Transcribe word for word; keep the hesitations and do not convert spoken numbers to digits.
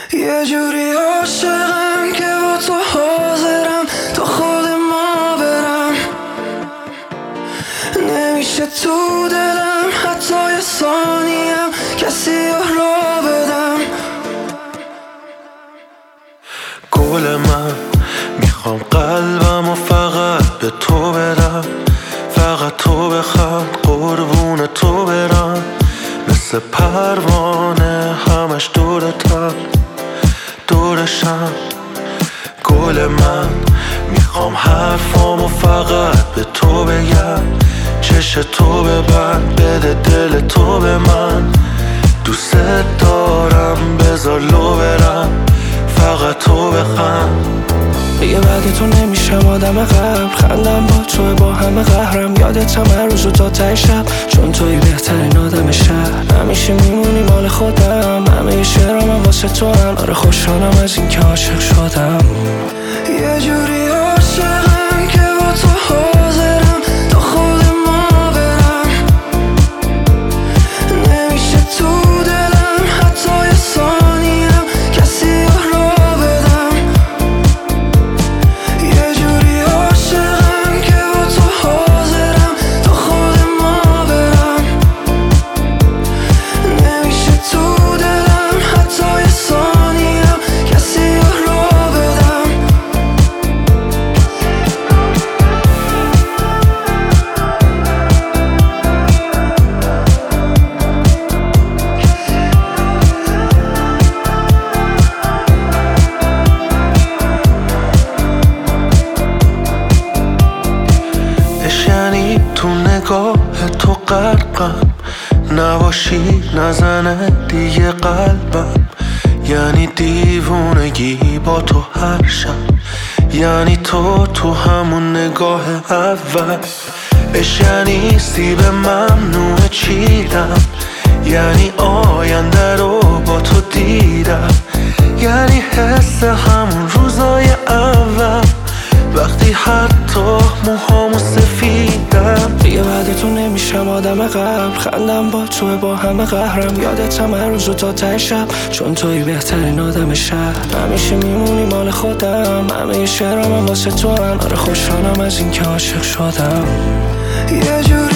یه جوری عاشقم که با تو حاضرم تا خود ما برم، نمیشه تو دلم حتی یه ثانیم کسی را بدم. گل من میخوام قلبم و فقط به تو بدم، فقط تو بخوام قربون تو برم، مثل پروانه همش دورتم دورشم. گل من میخوام حرفامو فقط به تو بگم، چش تو ببند بده دل تو به من، دوست دارم بذار لو برم فقط تو بخند. دیگه بعد تو نمیشم آدم قبل، خندم با تو با همه قهرم، یادتم هر روز و تا ته شب، چون توی بهترین آدم شهر، همیشه میمونی مال خودم، همه شعرام هم واسه تو هم، آره خوشحالم از این که عاشق شدم. یه جوری عاشقم که با تو حاضرم تا خود ما برم، نمیشه تو دلم حتی یه ثانیم کسی را بدم. یه جوری عاشقم که با تو حاضرم تا خود ما برم، نمیشه تو دلم حتی یه ثانیم کسی را بدم. یعنی تو نگاه تو غرقم، نباشی نزنه دیگه قلبم، یعنی دیوونگی با تو هر شب، یعنی تو تو همون نگاه اول، اش یعنی سیب ممنوع چیدم، یعنی آینده رو با تو دیدم، یعنی حس همون روزای اول وقتی حتی موهامو سفیدم. دیگه بعد تو نمیشم آدم قبل، خندم با تو با همه قهرم، یادتم هر روز و تا ته شب، چون توی بهترین آدم شهر، همیشه میمونی مال خودم، همه شعرام هم واسه تو هم، آره خوشحالم از این که عاشق شدم. یه جور